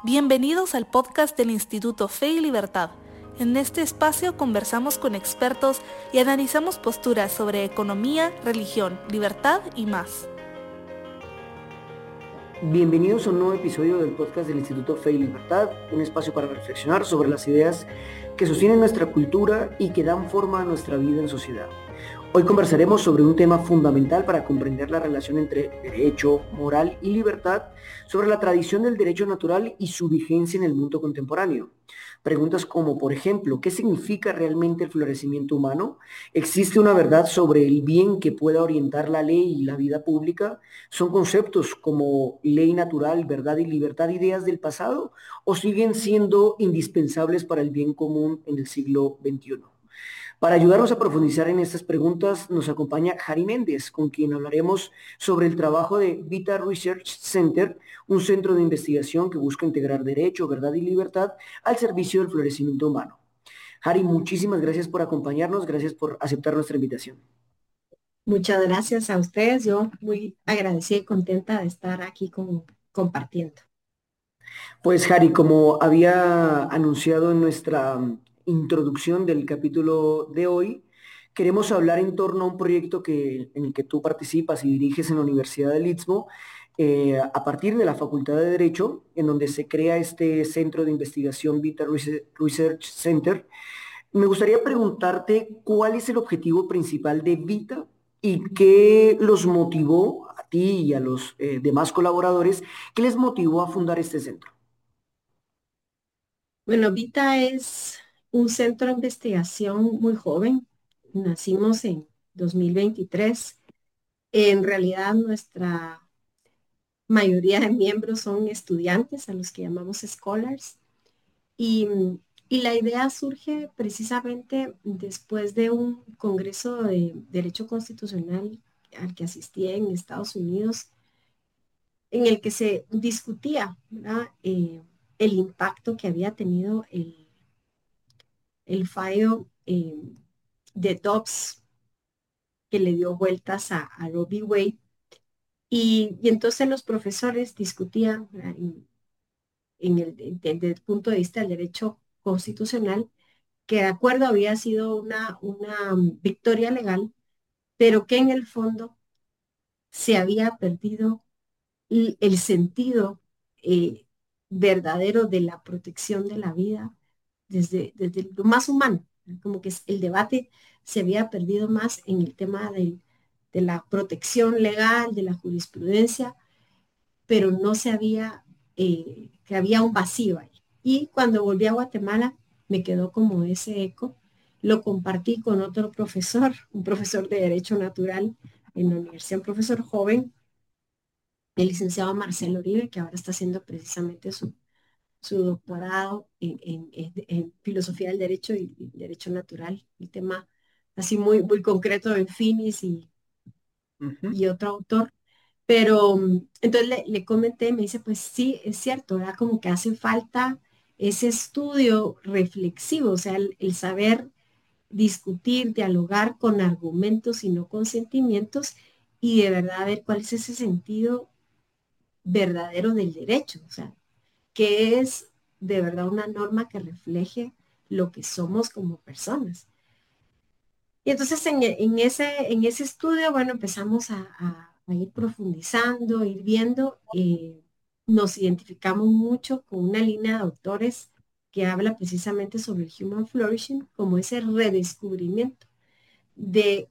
Bienvenidos al podcast del Instituto Fe y Libertad. En este espacio conversamos con expertos y analizamos posturas sobre economía, religión, libertad y más. Bienvenidos a un nuevo episodio del podcast del Instituto Fe y Libertad, un espacio para reflexionar sobre las ideas que sostienen nuestra cultura y que dan forma a nuestra vida en sociedad. Hoy conversaremos sobre un tema fundamental para comprender la relación entre derecho, moral y libertad, sobre la tradición del derecho natural y su vigencia en el mundo contemporáneo. Preguntas como, por ejemplo, ¿qué significa realmente el florecimiento humano? ¿Existe una verdad sobre el bien que pueda orientar la ley y la vida pública? ¿Son conceptos como ley natural, verdad y libertad ideas del pasado o siguen siendo indispensables para el bien común en el siglo XXI? Para ayudarnos a profundizar en estas preguntas nos acompaña Jari Méndez, con quien hablaremos sobre el trabajo de Vita Research Center, un centro de investigación que busca integrar derecho, verdad y libertad al servicio del florecimiento humano. Jari, muchísimas gracias por acompañarnos, gracias por aceptar nuestra invitación. Muchas gracias a ustedes. Yo muy agradecida y contenta de estar aquí compartiendo. Pues Jari, como había anunciado en nuestra introducción del capítulo de hoy, queremos hablar en torno a un proyecto en el que tú participas y diriges en la Universidad del Istmo, a partir de la Facultad de Derecho, en donde se crea este centro de investigación Vita Research Center. Me gustaría preguntarte cuál es el objetivo principal de Vita y qué los motivó a ti y a los demás colaboradores, qué les motivó a fundar este centro. Bueno, Vita es un centro de investigación muy joven. Nacimos en 2023. En realidad, nuestra mayoría de miembros son estudiantes, a los que llamamos scholars. Y, y la idea surge precisamente después de un congreso de Derecho Constitucional al que asistí en Estados Unidos, en el que se discutía, ¿verdad? El impacto que había tenido el fallo de Dobbs, que le dio vueltas a Roe v. Wade. Y entonces los profesores discutían, ¿verdad? Desde el punto de vista del derecho constitucional, que de acuerdo había sido una victoria legal, pero que en el fondo se había perdido el sentido eh, verdadero de la protección de la vida desde lo más humano, como que el debate se había perdido más en el tema de la protección legal, de la jurisprudencia, pero no se había, que había un vacío ahí. Y cuando volví a Guatemala, me quedó como ese eco. Lo compartí con otro profesor, un profesor de Derecho Natural en la universidad, un profesor joven, el licenciado Marcelo Uribe, que ahora está haciendo precisamente su doctorado en filosofía del derecho y derecho natural, el tema así muy concreto en Finis Ujú. y otro autor. Pero entonces le comenté, me dice, pues sí, es cierto, ¿verdad? Como que hace falta ese estudio reflexivo, o sea, el saber discutir, dialogar con argumentos y no con sentimientos, y de verdad ver cuál es ese sentido verdadero del derecho, o sea, que es de verdad una norma que refleje lo que somos como personas. Y entonces en ese estudio, bueno, empezamos a ir profundizando, ir viendo, nos identificamos mucho con una línea de autores que habla precisamente sobre el human flourishing como ese redescubrimiento de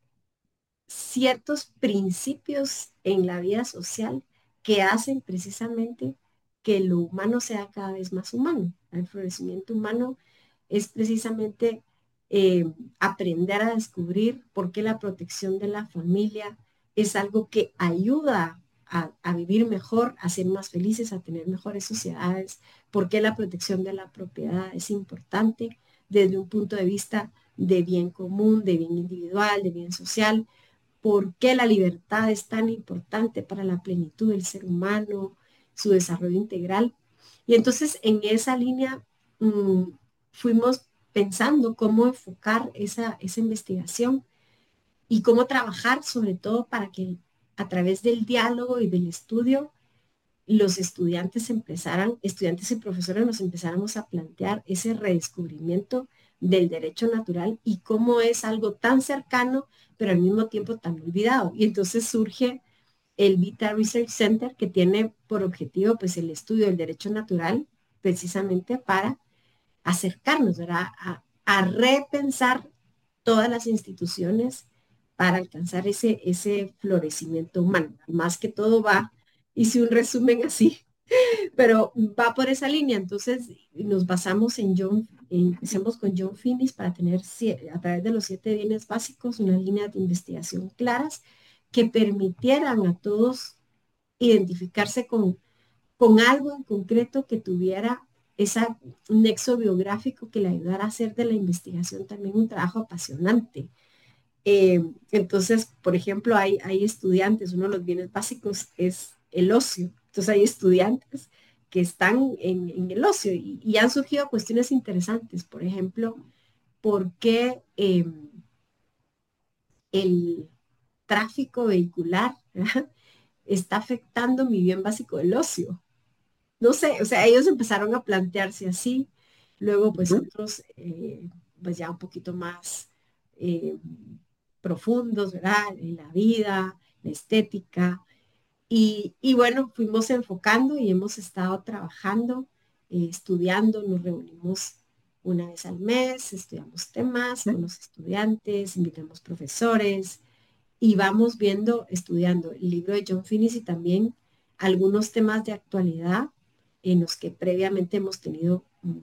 ciertos principios en la vida social que hacen precisamente que lo humano sea cada vez más humano. El florecimiento humano es precisamente eh, aprender a descubrir por qué la protección de la familia es algo que ayuda a vivir mejor, a ser más felices, a tener mejores sociedades, por qué la protección de la propiedad es importante desde un punto de vista de bien común, de bien individual, de bien social, por qué la libertad es tan importante para la plenitud del ser humano, su desarrollo integral. Y entonces en esa línea mmm, fuimos pensando cómo enfocar esa investigación y cómo trabajar sobre todo para que a través del diálogo y del estudio los estudiantes y profesores nos empezáramos a plantear ese redescubrimiento del derecho natural y cómo es algo tan cercano, pero al mismo tiempo tan olvidado. Y entonces surge el Vita Research Center, que tiene por objetivo pues el estudio del derecho natural, precisamente para acercarnos, ¿verdad? A repensar todas las instituciones para alcanzar ese florecimiento humano. Más que todo va, hice un resumen así, pero va por esa línea. Entonces nos basamos empecemos con John Finnis para tener a través de los 7 bienes básicos unas líneas de investigación claras que permitieran a todos identificarse con algo en concreto que tuviera ese nexo biográfico que le ayudara a hacer de la investigación también un trabajo apasionante. Entonces, por ejemplo, hay estudiantes, uno de los bienes básicos es el ocio. Entonces hay estudiantes que están en el ocio y han surgido cuestiones interesantes. Por ejemplo, ¿por qué el tráfico vehicular está afectando mi bien básico del ocio? No sé, o sea, ellos empezaron a plantearse así, luego pues Ujú. otros pues ya un poquito más eh, profundos, ¿verdad? En la vida, la estética, y bueno, fuimos enfocando y hemos estado trabajando, estudiando, nos reunimos una vez al mes, estudiamos temas con los estudiantes, invitamos profesores, y vamos viendo, estudiando el libro de John Finnis y también algunos temas de actualidad en los que previamente hemos tenido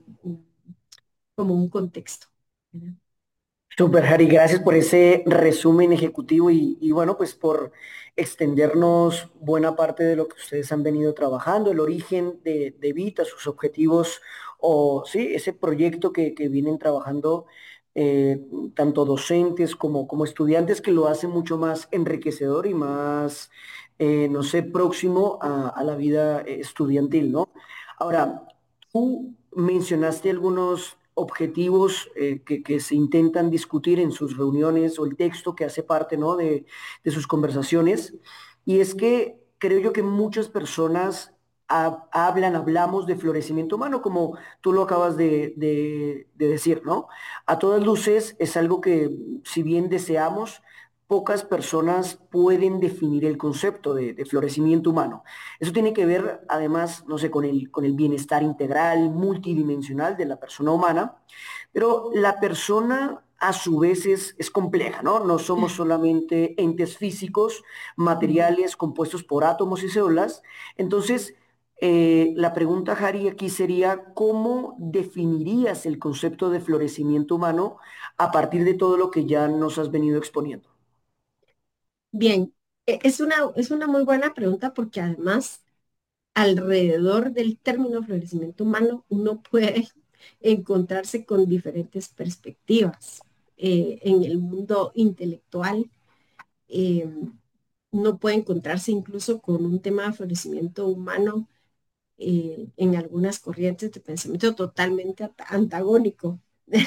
como un contexto, ¿verdad? Super, Harry, gracias por ese resumen ejecutivo y bueno, pues por extendernos buena parte de lo que ustedes han venido trabajando, el origen de Vita, sus objetivos o sí, ese proyecto que vienen trabajando eh, tanto docentes como estudiantes que lo hace mucho más enriquecedor y más, no sé, próximo a la vida estudiantil, ¿no? Ahora, tú mencionaste algunos objetivos que se intentan discutir en sus reuniones o el texto que hace parte, ¿no? de sus conversaciones. Y es que creo yo que muchas personas hablamos de florecimiento humano, como tú lo acabas de decir, ¿no? A todas luces es algo que, si bien deseamos, pocas personas pueden definir el concepto de florecimiento humano. Eso tiene que ver, además, no sé, con el bienestar integral, multidimensional de la persona humana, pero la persona a su vez es compleja, ¿no? No somos solamente entes físicos, Ujú. materiales compuestos por átomos y células. Entonces, la pregunta, Harry, aquí sería, ¿cómo definirías el concepto de florecimiento humano a partir de todo lo que ya nos has venido exponiendo? Bien, es una muy buena pregunta porque además alrededor del término florecimiento humano uno puede encontrarse con diferentes perspectivas. En el mundo intelectual eh, uno puede encontrarse incluso con un tema de florecimiento humano en algunas corrientes de pensamiento totalmente antagónico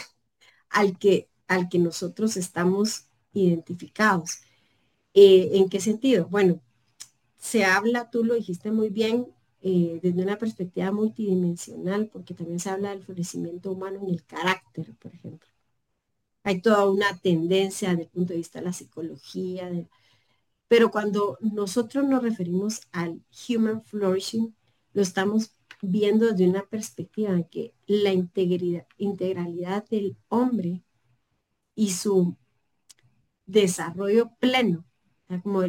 al que nosotros estamos identificados. ¿En qué sentido? Bueno, se habla, tú lo dijiste muy bien, desde una perspectiva multidimensional, porque también se habla del florecimiento humano en el carácter, por ejemplo. Hay toda una tendencia desde el punto de vista de la psicología, pero cuando nosotros nos referimos al human flourishing, lo estamos viendo desde una perspectiva de que la integralidad del hombre y su desarrollo pleno, ¿verdad? Como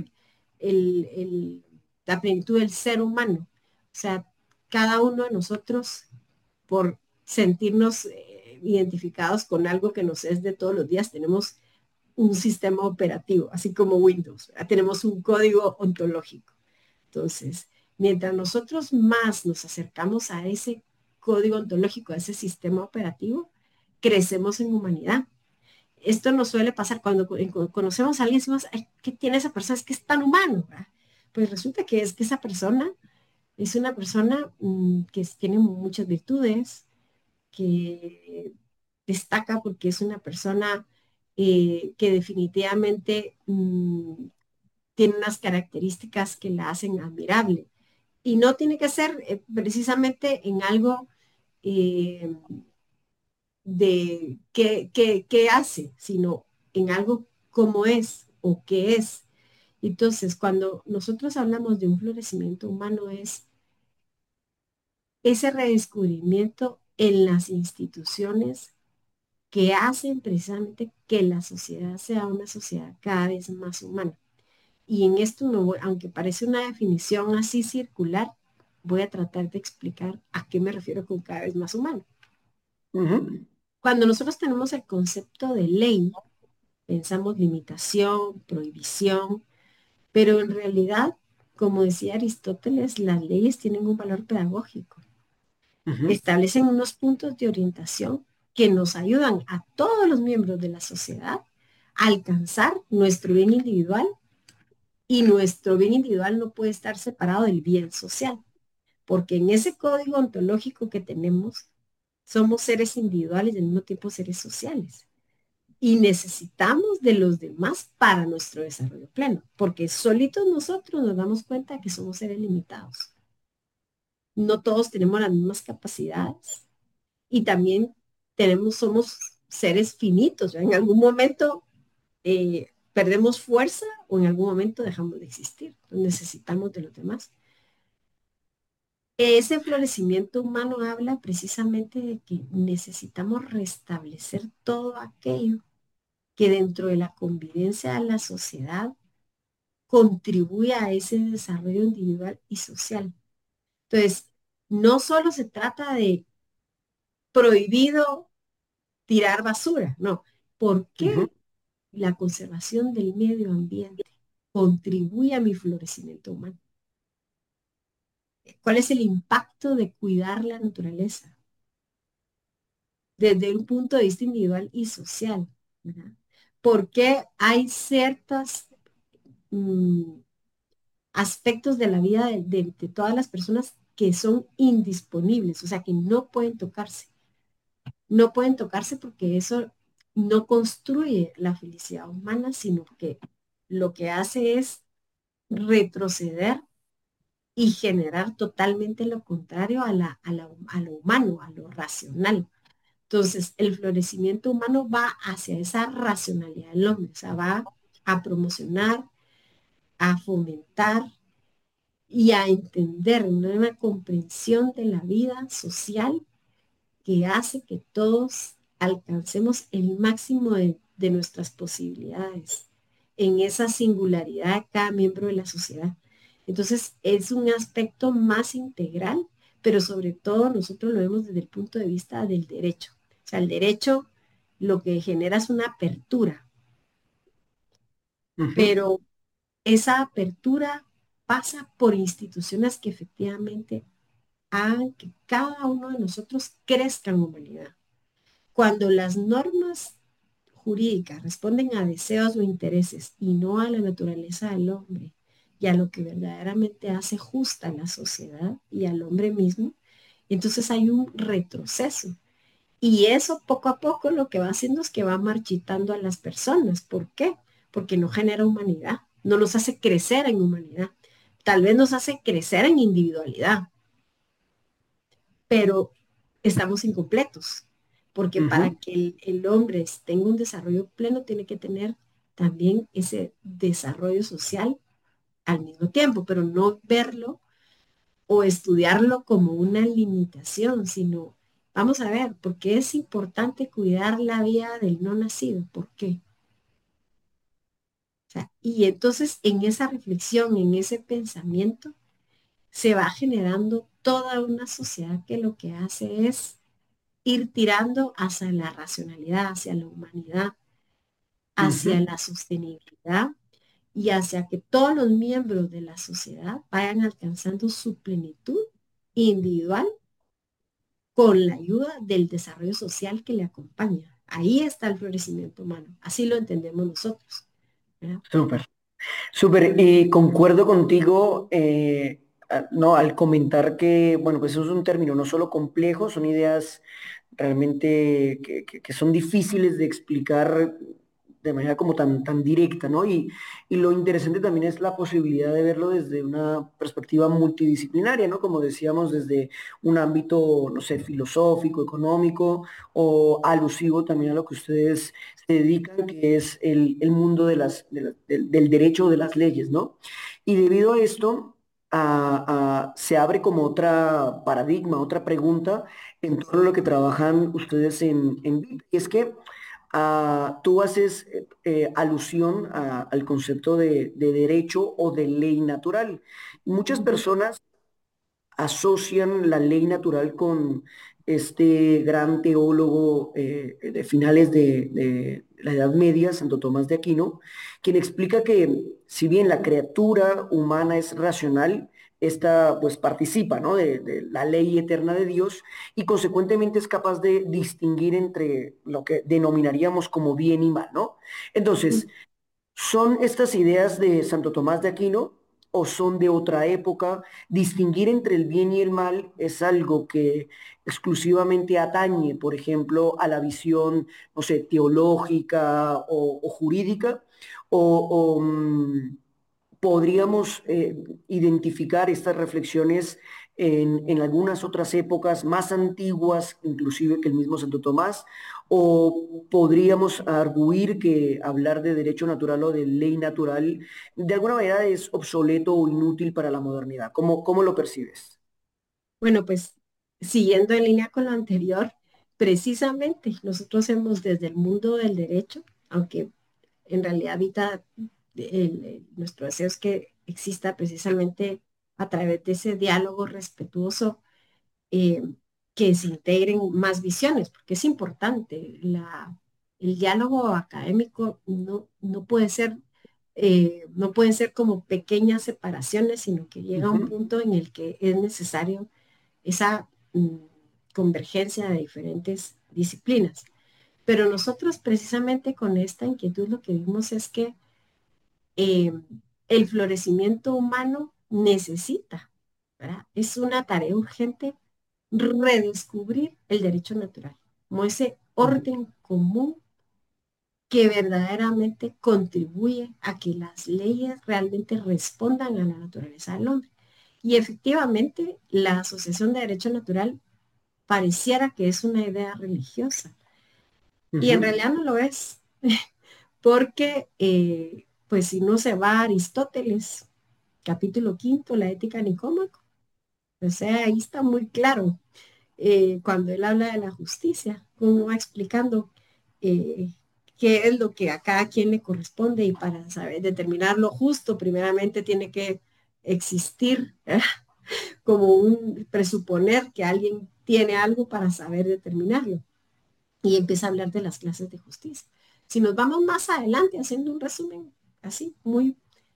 la plenitud del ser humano. O sea, cada uno de nosotros, por sentirnos identificados con algo que nos es de todos los días, tenemos un sistema operativo, así como Windows, ¿verdad? Tenemos un código ontológico. Entonces, mientras nosotros más nos acercamos a ese código ontológico, a ese sistema operativo, crecemos en humanidad. Esto nos suele pasar cuando conocemos a alguien y decimos, ay, ¿qué tiene esa persona? Es que es tan humano, ¿verdad? Pues resulta que es que esa persona es una persona que tiene muchas virtudes, que destaca porque es una persona que definitivamente tiene unas características que la hacen admirable. Y no tiene que ser precisamente en algo eh, de qué hace, sino en algo como es o qué es. Entonces, cuando nosotros hablamos de un florecimiento humano, es ese redescubrimiento en las instituciones que hacen precisamente que la sociedad sea una sociedad cada vez más humana. Y en esto, aunque parece una definición así circular, voy a tratar de explicar a qué me refiero con cada vez más humano. Ujú, Cuando nosotros tenemos el concepto de ley, pensamos limitación, prohibición, pero en realidad, como decía Aristóteles, las leyes tienen un valor pedagógico. ujú, Establecen unos puntos de orientación que nos ayudan a todos los miembros de la sociedad a alcanzar nuestro bien individual, y nuestro bien individual no puede estar separado del bien social, porque en ese código ontológico que tenemos, somos seres individuales y al mismo tiempo seres sociales. Y necesitamos de los demás para nuestro desarrollo pleno, porque solitos nosotros nos damos cuenta que somos seres limitados. No todos tenemos las mismas capacidades y también somos seres finitos. ¿Ya? En algún momento perdemos fuerza o en algún momento dejamos de existir. Entonces necesitamos de los demás. Ese florecimiento humano habla precisamente de que necesitamos restablecer todo aquello que dentro de la convivencia de la sociedad contribuye a ese desarrollo individual y social. Entonces, no solo se trata de prohibido tirar basura, no. ¿Por ujú, qué la conservación del medio ambiente contribuye a mi florecimiento humano? ¿Cuál es el impacto de cuidar la naturaleza desde un punto de vista individual y social? ¿Verdad? ¿Por qué hay ciertas aspectos de la vida de todas las personas que son indisponibles, o sea, que no pueden tocarse? No pueden tocarse porque eso no construye la felicidad humana, sino que lo que hace es retroceder y generar totalmente lo contrario a lo humano, a lo racional. Entonces, el florecimiento humano va hacia esa racionalidad del hombre, o sea, va a promocionar, a fomentar y a entender una comprensión de la vida social que hace que todos alcancemos el máximo de nuestras posibilidades en esa singularidad de cada miembro de la sociedad. Entonces, es un aspecto más integral, pero sobre todo nosotros lo vemos desde el punto de vista del derecho. O sea, el derecho lo que genera es una apertura, ujú, pero esa apertura pasa por instituciones que efectivamente hagan que cada uno de nosotros crezca en humanidad. Cuando las normas jurídicas responden a deseos o intereses y no a la naturaleza del hombre y a lo que verdaderamente hace justa la sociedad y al hombre mismo, entonces hay un retroceso. Y eso poco a poco lo que va haciendo es que va marchitando a las personas. ¿Por qué? Porque no genera humanidad, no nos hace crecer en humanidad. Tal vez nos hace crecer en individualidad, pero estamos incompletos, porque para ujú, que el hombre tenga un desarrollo pleno, tiene que tener también ese desarrollo social al mismo tiempo, pero no verlo o estudiarlo como una limitación, sino vamos a ver, ¿por qué es importante cuidar la vida del no nacido? ¿Por qué? O sea, y entonces en esa reflexión, en ese pensamiento, se va generando toda una sociedad que lo que hace es ir tirando hacia la racionalidad, hacia la humanidad, hacia ujú, la sostenibilidad y hacia que todos los miembros de la sociedad vayan alcanzando su plenitud individual con la ayuda del desarrollo social que le acompaña. Ahí está el florecimiento humano. Así lo entendemos nosotros. ¿Verdad? súper. Súper, y concuerdo contigo, no, al comentar que, bueno, pues eso es un término no solo complejo, son ideas realmente que son difíciles de explicar de manera como tan directa, ¿no? Y lo interesante también es la posibilidad de verlo desde una perspectiva multidisciplinaria, ¿no? Como decíamos, desde un ámbito, no sé, filosófico, económico o alusivo también a lo que ustedes se dedican, que es el mundo del derecho de las leyes, ¿no? Y debido a esto, se abre como otra paradigma, otra pregunta en torno a lo que trabajan ustedes en BIP. Y es que tú haces alusión al concepto de derecho o de ley natural. Muchas Ujú. personas asocian la ley natural con este gran teólogo de finales de la Edad Media, Santo Tomás de Aquino, quien explica que si bien la criatura humana es racional, esta pues participa, ¿no? de la ley eterna de Dios y consecuentemente es capaz de distinguir entre lo que denominaríamos como bien y mal, ¿no? Entonces, ¿son estas ideas de Santo Tomás de Aquino o son de otra época? Distinguir entre el bien y el mal es algo que exclusivamente atañe, por ejemplo, a la visión, no sé, teológica o jurídica, o podríamos identificar estas reflexiones en algunas otras épocas más antiguas, inclusive que el mismo Santo Tomás, o podríamos arguir que hablar de derecho natural o de ley natural de alguna manera es obsoleto o inútil para la modernidad. ¿Cómo lo percibes? Bueno, pues siguiendo en línea con lo anterior, precisamente nosotros hemos desde el mundo del derecho, aunque en realidad ahorita nuestro deseo es que exista precisamente a través de ese diálogo respetuoso, eh, que se integren más visiones, porque es importante. El diálogo académico no puede ser, no pueden ser como pequeñas separaciones, sino que llega a un Ujú, punto en el que es necesario esa convergencia de diferentes disciplinas. Pero nosotros precisamente con esta inquietud lo que vimos es que eh, el florecimiento humano necesita, ¿verdad? Es una tarea urgente redescubrir el derecho natural, como ese ujú, orden común que verdaderamente contribuye a que las leyes realmente respondan a la naturaleza del hombre. Y efectivamente, la Asociación de Derecho Natural pareciera que es una idea religiosa, y en ujú, realidad no lo es, porque pues si no se va a Aristóteles, capítulo quinto, la ética nicómaco, o sea, ahí está muy claro, cuando él habla de la justicia, cómo va explicando eh, qué es lo que a cada quien le corresponde, y para saber determinar lo justo, primeramente tiene que existir como un presuponer que alguien tiene algo para saber determinarlo, y empieza a hablar de las clases de justicia. Si nos vamos más adelante, haciendo un resumen así, muy,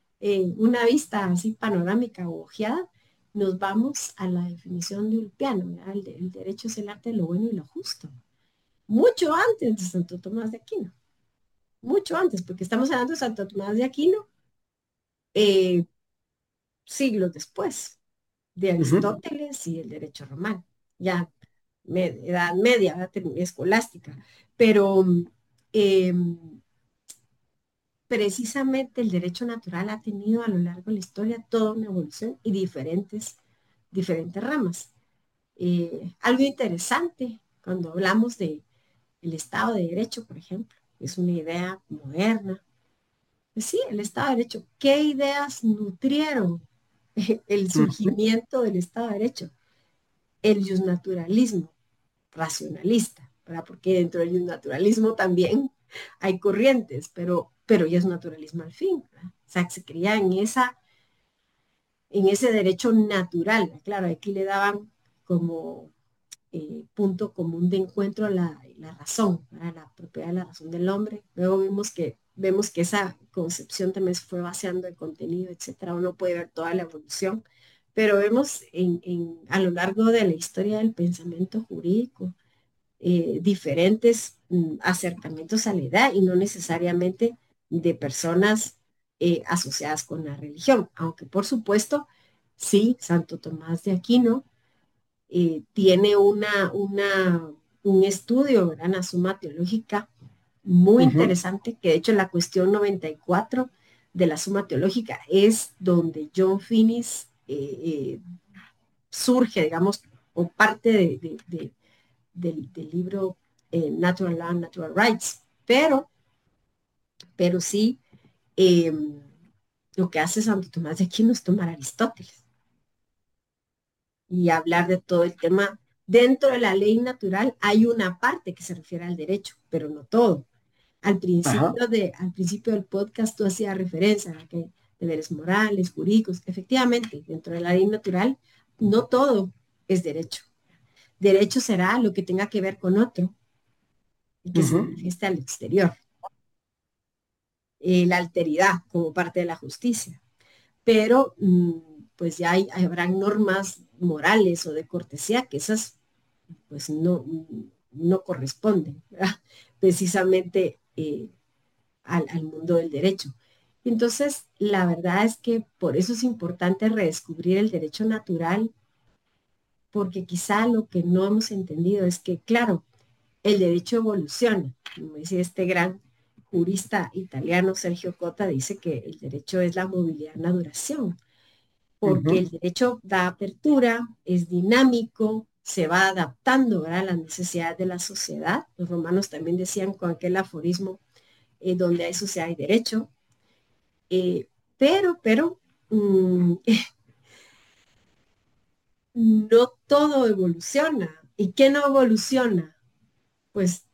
una vista así panorámica o ojeada, nos vamos a la definición de Ulpiano, ¿verdad? El derecho es el arte de lo bueno y lo justo. Mucho antes de Santo Tomás de Aquino, mucho antes, porque estamos hablando de Santo Tomás de Aquino, eh, siglos después de ujú. Aristóteles y el derecho romano, ya edad media, ¿verdad? Escolástica, pero eh, precisamente el derecho natural ha tenido a lo largo de la historia toda una evolución y diferentes ramas. Algo interesante cuando hablamos de el Estado de Derecho, por ejemplo, es una idea moderna. Pues sí, el Estado de Derecho. ¿Qué ideas nutrieron el Ujú, surgimiento del Estado de Derecho? El justnaturalismo racionalista, ¿verdad? Porque dentro del naturalismo también hay corrientes, pero ya es naturalismo al fin, ¿verdad? O sea, que se creía en ese derecho natural, ¿verdad? Claro, aquí le daban como punto común de encuentro a la razón, ¿verdad? La propiedad de la razón del hombre. Luego vemos que esa concepción también se fue vaciando de contenido, etcétera. Uno puede ver toda la evolución, pero vemos a lo largo de la historia del pensamiento jurídico, diferentes acercamientos a la edad, y no necesariamente de personas asociadas con la religión, aunque por supuesto, sí, Santo Tomás de Aquino tiene un estudio, ¿verdad? Una suma teológica muy Ujú. interesante, que de hecho la cuestión 94 de la Suma Teológica es donde John Finnis surge, digamos, o parte del libro Natural Law, Natural Rights, pero sí, eh, lo que hace Santo Tomás de Aquino es tomar Aristóteles y hablar de todo el tema. Dentro de la ley natural hay una parte que se refiere al derecho, pero no todo. Ajá. Al principio del podcast tú hacías referencia a que deberes morales, jurídicos. Efectivamente, dentro de la ley natural no todo es derecho. Derecho será lo que tenga que ver con otro y que se Ujú. manifieste al exterior. La alteridad como parte de la justicia. Pero pues ya habrán normas morales o de cortesía que esas pues no corresponden, ¿verdad? Precisamente al mundo del derecho. Entonces, la verdad es que por eso es importante redescubrir el derecho natural, porque quizá lo que no hemos entendido es que, claro, el derecho evoluciona. Como decía este gran jurista italiano Sergio Cota, dice que el derecho es la movilidad en la duración, porque el Ujú. derecho da apertura, es dinámico, se va adaptando, ¿verdad?, a las necesidades de la sociedad. Los romanos también decían con aquel aforismo, donde hay sociedad y derecho. Eh, pero, mm, no todo evoluciona. ¿Y qué no evoluciona? Pues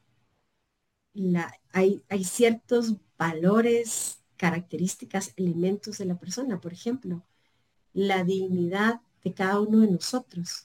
hay ciertos valores, características, elementos de la persona. Por ejemplo, la dignidad de cada uno de nosotros,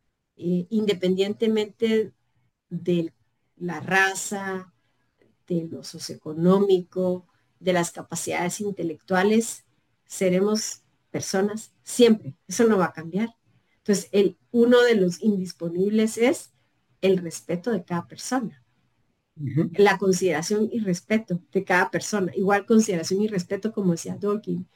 independientemente de la raza, de lo socioeconómico, de las capacidades intelectuales, seremos personas siempre. Eso no va a cambiar. Entonces, uno de los indisponibles es el respeto de cada persona, Ujú. la consideración y respeto de cada persona. Igual consideración y respeto, como decía Dworkin.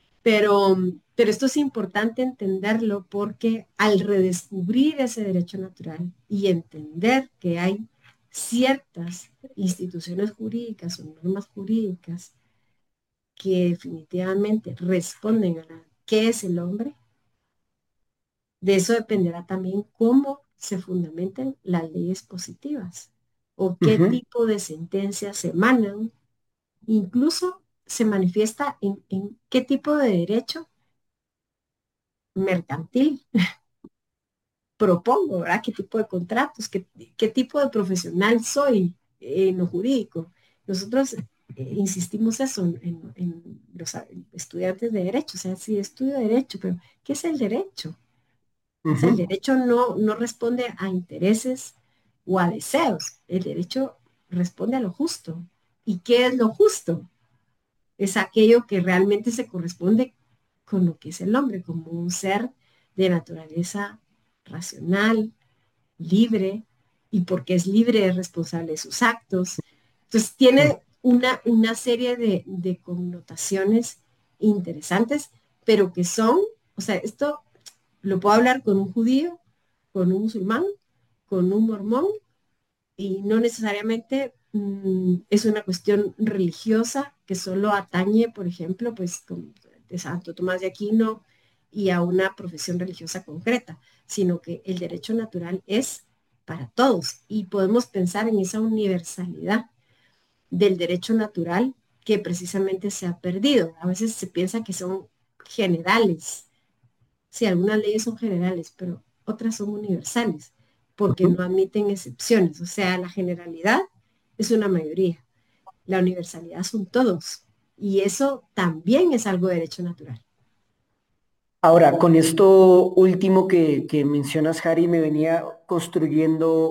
Pero esto es importante entenderlo porque al redescubrir ese derecho natural y entender que hay ciertas instituciones jurídicas o normas jurídicas que definitivamente responden a qué es el hombre, de eso dependerá también cómo se fundamenten las leyes positivas o qué Ujú. tipo de sentencias se emanan, incluso se manifiesta en qué tipo de derecho mercantil propongo, ¿verdad? ¿Qué tipo de contratos? ¿Qué tipo de profesional soy en lo jurídico? Nosotros insistimos eso en los estudiantes de derecho, o sea, sí estudio derecho, pero ¿qué es el derecho? O sea, el Ujú. derecho no responde a intereses o a deseos, el derecho responde a lo justo. ¿Y qué es lo justo? Es aquello que realmente se corresponde con lo que es el hombre, como un ser de naturaleza racional, libre, y porque es libre es responsable de sus actos. Entonces tiene una serie de connotaciones interesantes, pero que son, o sea, esto lo puedo hablar con un judío, con un musulmán, con un mormón, y no necesariamente es una cuestión religiosa que solo atañe, por ejemplo, pues de Santo Tomás de Aquino y a una profesión religiosa concreta, sino que el derecho natural es para todos y podemos pensar en esa universalidad del derecho natural que precisamente se ha perdido. A veces se piensa que son generales. Sí, algunas leyes son generales, pero otras son universales, porque Ujú. no admiten excepciones. O sea, la generalidad es una mayoría, la universalidad son todos. Y eso también es algo de derecho natural. Ahora, con esto último que mencionas, Harry, me venía construyendo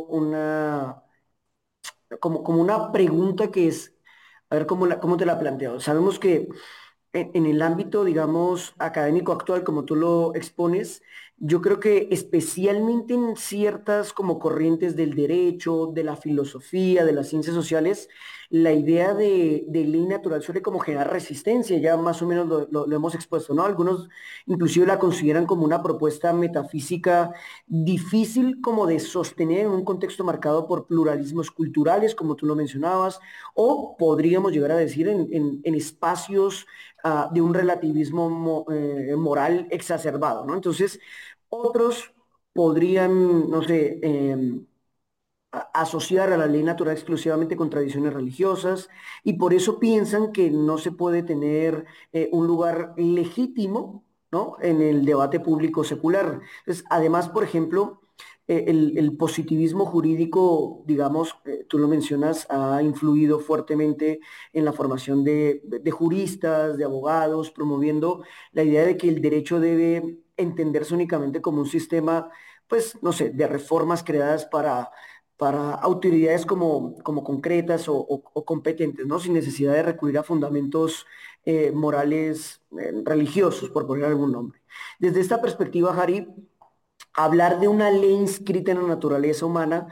como una pregunta que es, a ver cómo te la planteo. Sabemos que en el ámbito, digamos, académico actual, como tú lo expones, Yo creo que especialmente en ciertas como corrientes del derecho, de la filosofía, de las ciencias sociales, la idea de ley natural suele como generar resistencia, ya más o menos lo hemos expuesto, ¿no? Algunos inclusive la consideran como una propuesta metafísica difícil como de sostener en un contexto marcado por pluralismos culturales, como tú lo mencionabas, o podríamos llegar a decir en espacios de un relativismo moral exacerbado, ¿no? Entonces, otros podrían, no sé, asociar a la ley natural exclusivamente con tradiciones religiosas y por eso piensan que no se puede tener un lugar legítimo, ¿no? En el debate público secular. Entonces, además, por ejemplo, el positivismo jurídico, digamos, tú lo mencionas, ha influido fuertemente en la formación de juristas, de abogados, promoviendo la idea de que el derecho debe entenderse únicamente como un sistema, pues, no sé, de reformas creadas para autoridades como concretas o competentes, ¿no? Sin necesidad de recurrir a fundamentos morales religiosos, por poner algún nombre. Desde esta perspectiva, Harry, hablar de una ley inscrita en la naturaleza humana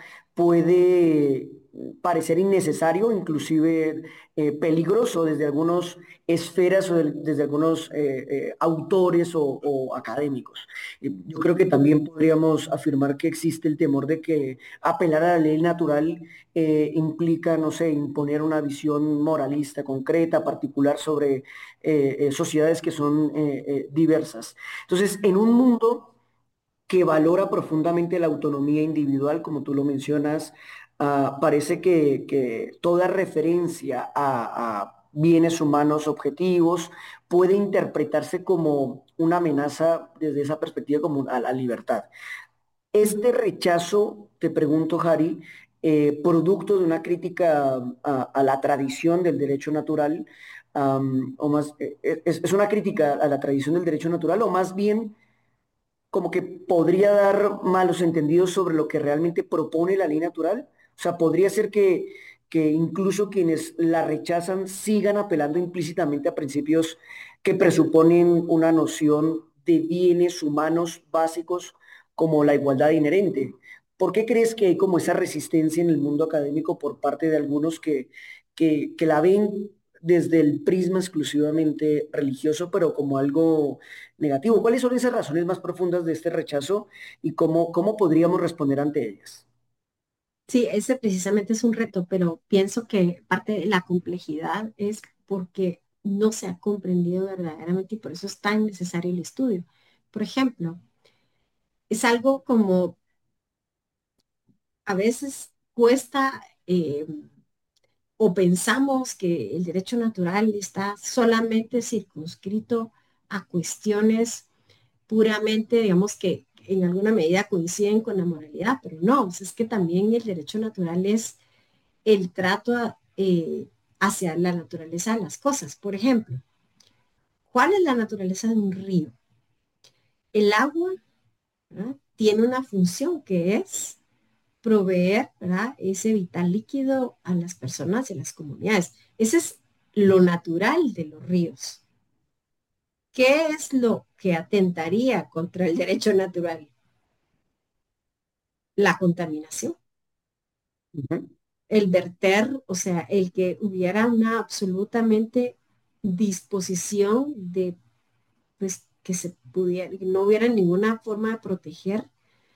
puede parecer innecesario, inclusive peligroso desde algunas esferas o desde algunos autores o académicos. Yo creo que también podríamos afirmar que existe el temor de que apelar a la ley natural implica, no sé, imponer una visión moralista concreta, particular sobre sociedades que son diversas. Entonces, en un mundo que valora profundamente la autonomía individual, como tú lo mencionas, parece que toda referencia a bienes humanos objetivos puede interpretarse como una amenaza desde esa perspectiva como a la libertad. Este rechazo, te pregunto, Harry, producto de una crítica a la tradición del derecho natural, o más, es una crítica a la tradición del derecho natural, o más bien como que podría dar malos entendidos sobre lo que realmente propone la ley natural. O sea, podría ser que incluso quienes la rechazan sigan apelando implícitamente a principios que presuponen una noción de bienes humanos básicos como la igualdad inherente. ¿Por qué crees que hay como esa resistencia en el mundo académico por parte de algunos que la ven desde el prisma exclusivamente religioso, pero como algo negativo? ¿Cuáles son esas razones más profundas de este rechazo y cómo podríamos responder ante ellas? Sí, ese precisamente es un reto, pero pienso que parte de la complejidad es porque no se ha comprendido verdaderamente y por eso es tan necesario el estudio. Por ejemplo, es algo como a veces cuesta o pensamos que el derecho natural está solamente circunscrito a cuestiones puramente, digamos, que en alguna medida coinciden con la moralidad, pero no, es que también el derecho natural es el trato hacia la naturaleza de las cosas. Por ejemplo, ¿cuál es la naturaleza de un río? El agua, ¿verdad?, tiene una función que es proveer, ¿verdad?, ese vital líquido a las personas y a las comunidades. Ese es lo natural de los ríos. ¿Qué es lo que atentaría contra el derecho natural? La contaminación, Ujú, el verter, o sea, el que hubiera una absolutamente disposición de, pues, que se pudiera, que no hubiera ninguna forma de proteger,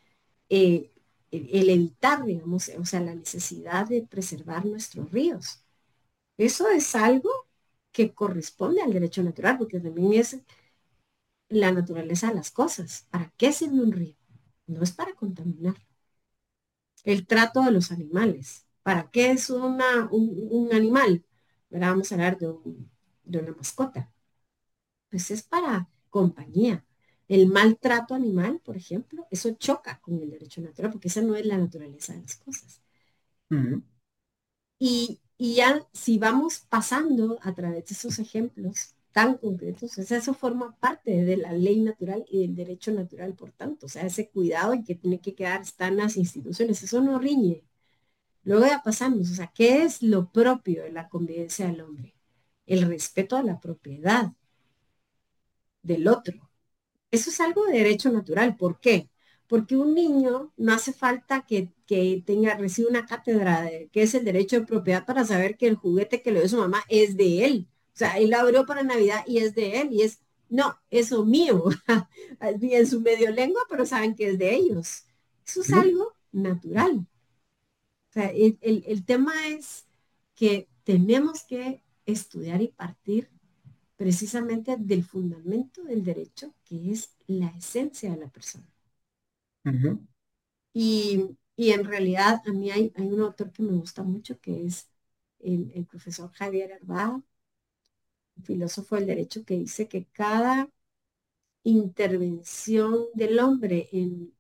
el evitar, digamos, o sea, la necesidad de preservar nuestros ríos. Eso es algo que corresponde al derecho natural, porque también es la naturaleza de las cosas. ¿Para qué sirve un río? No es para contaminar. El trato de los animales. ¿Para qué es un animal? Ahora vamos a hablar de una mascota. Pues es para compañía. El maltrato animal, por ejemplo, eso choca con el derecho natural, porque esa no es la naturaleza de las cosas. ujú, Y ya si vamos pasando a través de esos ejemplos tan concretos, o sea, eso forma parte de la ley natural y del derecho natural, por tanto, o sea, ese cuidado en que tiene que quedar están las instituciones, eso no riñe. Luego ya pasamos, o sea, ¿qué es lo propio de la convivencia del hombre? El respeto a la propiedad del otro, Eso es algo de derecho natural. ¿Por qué? Porque un niño no hace falta que reciba una cátedra de qué es el derecho de propiedad para saber que el juguete que le dio su mamá es de él. O sea, él lo abrió para Navidad y es de él. Y es, no, eso mío. Y en su medio lengua, pero saben que es de ellos. Eso es Ujú. algo natural. O sea, el tema es que tenemos que estudiar y partir precisamente del fundamento del derecho, que es la esencia de la persona. Ujú. Y en realidad a mí hay un autor que me gusta mucho, que es el profesor Javier Arbada, filósofo del derecho, que dice que cada intervención del hombre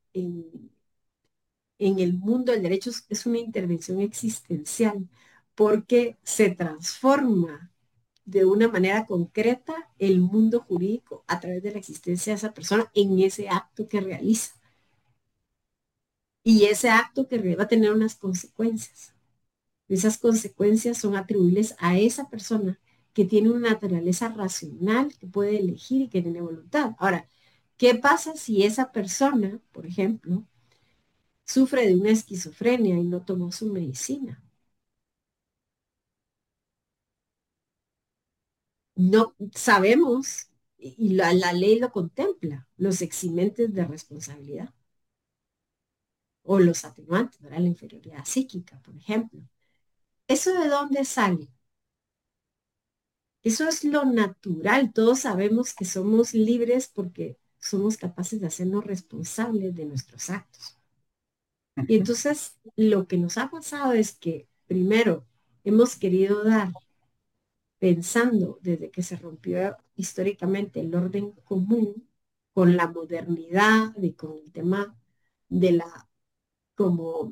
en el mundo del derecho es una intervención existencial, porque se transforma de una manera concreta el mundo jurídico a través de la existencia de esa persona en ese acto que realiza. Y ese acto que va a tener unas consecuencias. Esas consecuencias son atribuibles a esa persona que tiene una naturaleza racional, que puede elegir y que tiene voluntad. Ahora, ¿qué pasa si esa persona, por ejemplo, sufre de una esquizofrenia y no tomó su medicina? No sabemos, y la ley lo contempla, los eximentes de responsabilidad o los atenuantes, ¿verdad? La inferioridad psíquica, por ejemplo. ¿Eso de dónde sale? Eso es lo natural. Todos sabemos que somos libres porque somos capaces de hacernos responsables de nuestros actos. Y Ujú. entonces lo que nos ha pasado es que, primero, hemos querido dar, pensando desde que se rompió históricamente el orden común, con la modernidad y con el tema de la como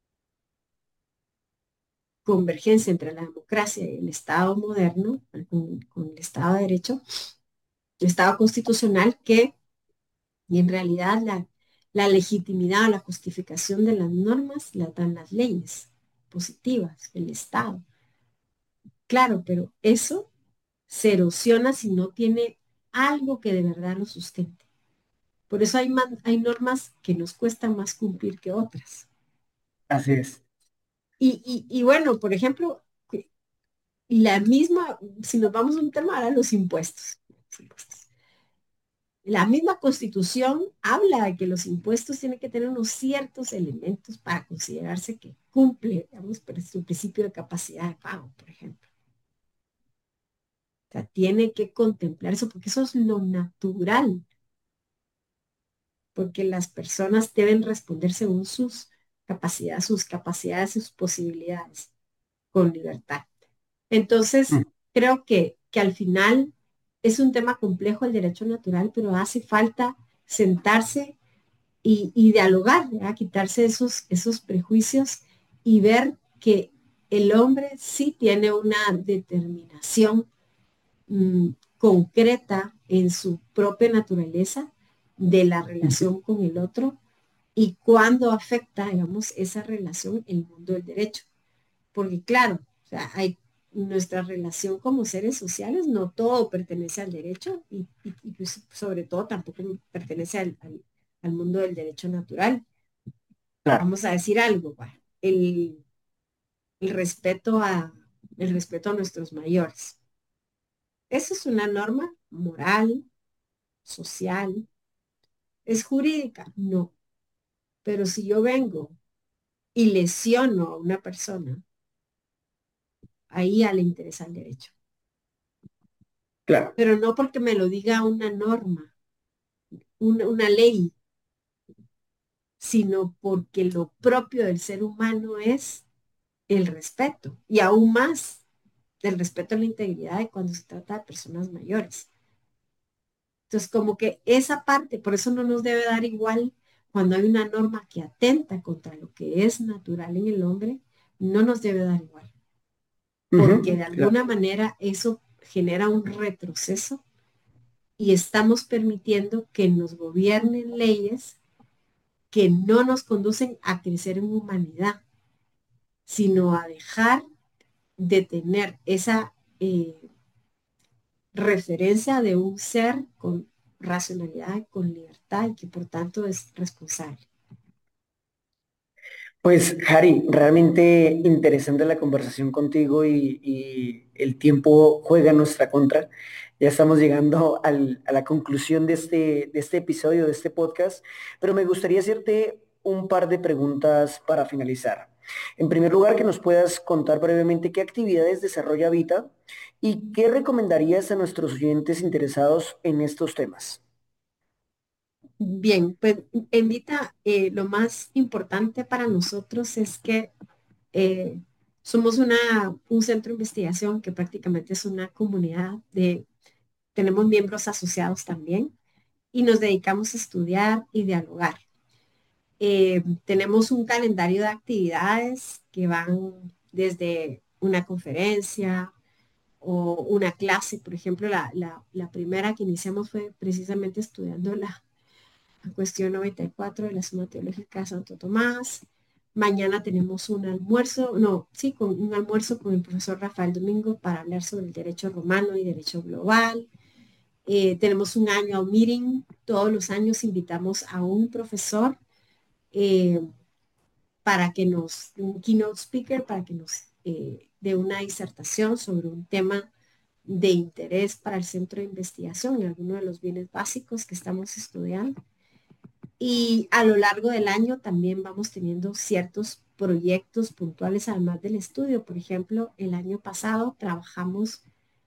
convergencia entre la democracia y el Estado moderno, con el Estado de Derecho, el Estado constitucional, que y en realidad la legitimidad, la justificación de las normas la dan las leyes positivas, el Estado. Claro, pero eso se erosiona si no tiene algo que de verdad lo sustente. Por eso hay normas que nos cuestan más cumplir que otras. Así es. Y bueno, por ejemplo, la misma, si nos vamos a un tema, ahora los impuestos. La misma Constitución habla de que los impuestos tienen que tener unos ciertos elementos para considerarse que cumple, digamos, su principio de capacidad de pago, por ejemplo. O sea, tiene que contemplar eso porque eso es lo natural, porque las personas deben responder según sus capacidades, sus posibilidades, con libertad. Entonces, Mm. creo que al final es un tema complejo el derecho natural, pero hace falta sentarse y dialogar, ¿verdad? Quitarse esos prejuicios y ver que el hombre sí tiene una determinación concreta en su propia naturaleza de la Ujú. relación con el otro y cuándo afecta, digamos, esa relación el mundo del derecho. Porque claro, o sea, hay nuestra relación como seres sociales, no todo pertenece al derecho y pues, sobre todo tampoco pertenece al mundo del derecho natural. Claro. Vamos a decir algo, bueno, el respeto el respeto a nuestros mayores. Eso es una norma moral, social, es jurídica, no. Pero si yo vengo y lesiono a una persona, ahí ya le interesa el derecho. Claro. Pero no porque me lo diga una norma, una ley, sino porque lo propio del ser humano es el respeto y aún más el respeto a la integridad de cuando se trata de personas mayores. Entonces, como que esa parte, por eso no nos debe dar igual cuando hay una norma que atenta contra lo que es natural en el hombre, no nos debe dar igual, porque Ujú. de Claro. alguna manera eso genera un retroceso y estamos permitiendo que nos gobiernen leyes que no nos conducen a crecer en humanidad, sino a dejar de tener esa referencia de un ser con racionalidad y con libertad y que por tanto es responsable. Pues, Harry, realmente interesante la conversación contigo y el tiempo juega en nuestra contra. Ya estamos llegando a la conclusión de este episodio, de este podcast, pero me gustaría hacerte un par de preguntas para finalizar. En primer lugar, que nos puedas contar brevemente qué actividades desarrolla Vita y qué recomendarías a nuestros oyentes interesados en estos temas. Bien, pues en Vita lo más importante para nosotros es que eh, somos un centro de investigación que prácticamente es una comunidad tenemos miembros asociados también y nos dedicamos a estudiar y dialogar. Tenemos un calendario de actividades que van desde una conferencia o una clase. Por ejemplo, la primera que iniciamos fue precisamente estudiando la cuestión 94 de la Suma Teológica de Santo Tomás. Mañana tenemos un almuerzo, no, sí, con un almuerzo con el profesor Rafael Domingo para hablar sobre el derecho romano y derecho global. Tenemos un annual meeting. Todos los años invitamos a un profesor eh, un keynote speaker, para que nos dé una disertación sobre un tema de interés para el centro de investigación y alguno de los bienes básicos que estamos estudiando. Y a lo largo del año también vamos teniendo ciertos proyectos puntuales además del estudio. Por ejemplo, el año pasado trabajamos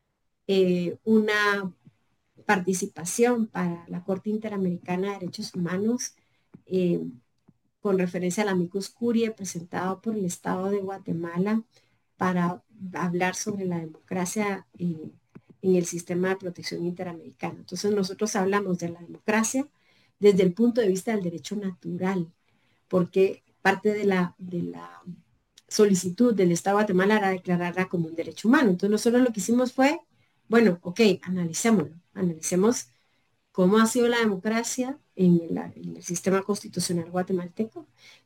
una participación para la Corte Interamericana de Derechos Humanos eh, con referencia al amicus curiae presentado por el Estado de Guatemala para hablar sobre la democracia en el sistema de protección interamericano. Entonces nosotros hablamos de la democracia desde el punto de vista del derecho natural, porque parte de la solicitud del Estado de Guatemala era declararla como un derecho humano. Entonces nosotros lo que hicimos fue, bueno, ok, analicémoslo, analicemos cómo ha sido la democracia en el sistema constitucional guatemalteco,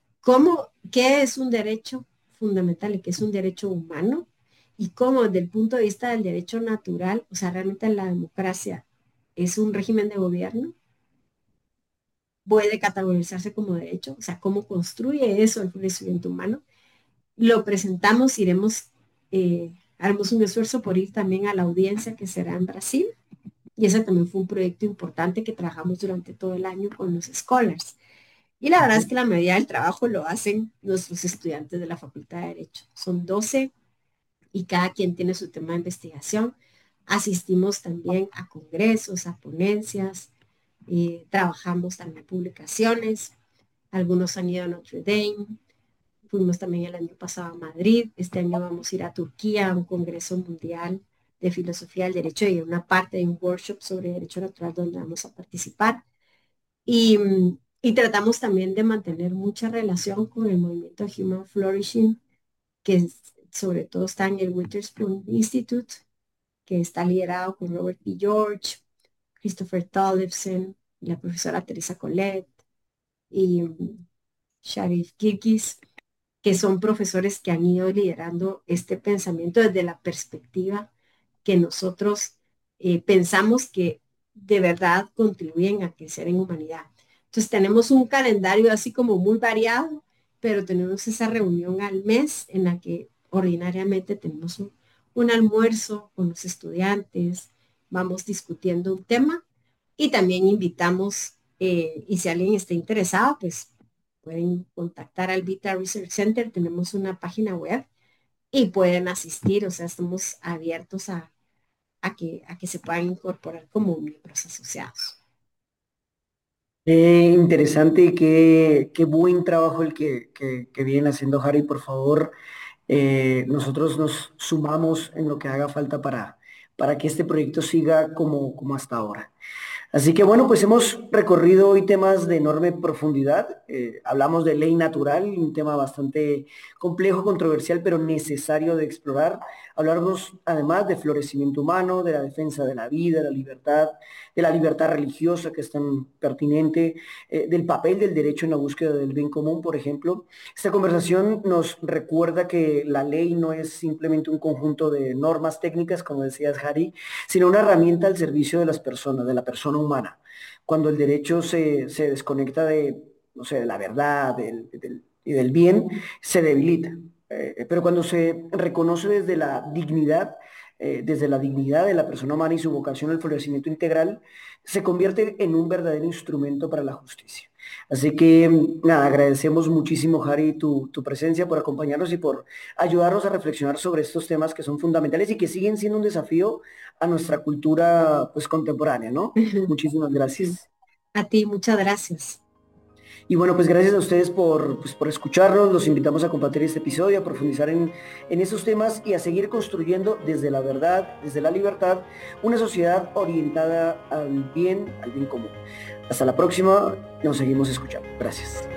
qué es un derecho fundamental y qué es un derecho humano, y cómo desde el punto de vista del derecho natural, o sea, realmente la democracia es un régimen de gobierno, puede categorizarse como derecho, o sea, cómo construye eso el florecimiento humano. Lo presentamos, haremos un esfuerzo por ir también a la audiencia que será en Brasil, y ese también fue un proyecto importante que trabajamos durante todo el año con los scholars. Y la verdad es que la mayoría del trabajo lo hacen nuestros estudiantes de la Facultad de Derecho. Son 12 y cada quien tiene su tema de investigación. Asistimos también a congresos, a ponencias, trabajamos también publicaciones. Algunos han ido a Notre Dame. Fuimos también el año pasado a Madrid. Este año vamos a ir a Turquía a un congreso mundial de filosofía del derecho y una parte de un workshop sobre derecho natural donde vamos a participar. Y, y tratamos también de mantener mucha relación con el movimiento Human Flourishing, sobre todo está en el Witherspoon Institute, que está liderado con Robert P. George, Christopher Tollefson, la profesora Teresa Colette y Sharif Kirkis, que son profesores que han ido liderando este pensamiento desde la perspectiva que nosotros pensamos que de verdad contribuyen a crecer en humanidad. Entonces tenemos un calendario así como muy variado, pero tenemos esa reunión al mes en la que ordinariamente tenemos un almuerzo con los estudiantes, vamos discutiendo un tema y también invitamos, y si alguien está interesado, pues pueden contactar al Vita Research Center, tenemos una página web y pueden asistir, o sea, estamos abiertos a que se puedan incorporar como miembros asociados. Qué interesante y qué buen trabajo el que vienen haciendo, Harry. Por favor, nosotros nos sumamos en lo que haga falta para que este proyecto siga como hasta ahora. Así que bueno, pues hemos recorrido hoy temas de enorme profundidad. Hablamos de ley natural, un tema bastante complejo, controversial, pero necesario de explorar. hablarnos además de florecimiento humano, de la defensa de la vida, de la libertad religiosa que es tan pertinente, del papel del derecho en la búsqueda del bien común, por ejemplo. Esta conversación nos recuerda que la ley no es simplemente un conjunto de normas técnicas, como decías, Harry, sino una herramienta al servicio de las personas, de la persona humana. Cuando el derecho se desconecta de, no sé, de la verdad y del bien, se debilita. Pero cuando se reconoce desde la dignidad de la persona humana y su vocación al florecimiento integral, se convierte en un verdadero instrumento para la justicia. Así que, nada, agradecemos muchísimo, Harry, tu presencia, por acompañarnos y por ayudarnos a reflexionar sobre estos temas que son fundamentales y que siguen siendo un desafío a nuestra cultura, pues, contemporánea, ¿no? Muchísimas Sí. gracias. A ti, muchas gracias. Y bueno, pues gracias a ustedes por escucharnos. Los invitamos a compartir este episodio, a profundizar en estos temas y a seguir construyendo desde la verdad, desde la libertad, una sociedad orientada al bien común. Hasta la próxima, nos seguimos escuchando. Gracias.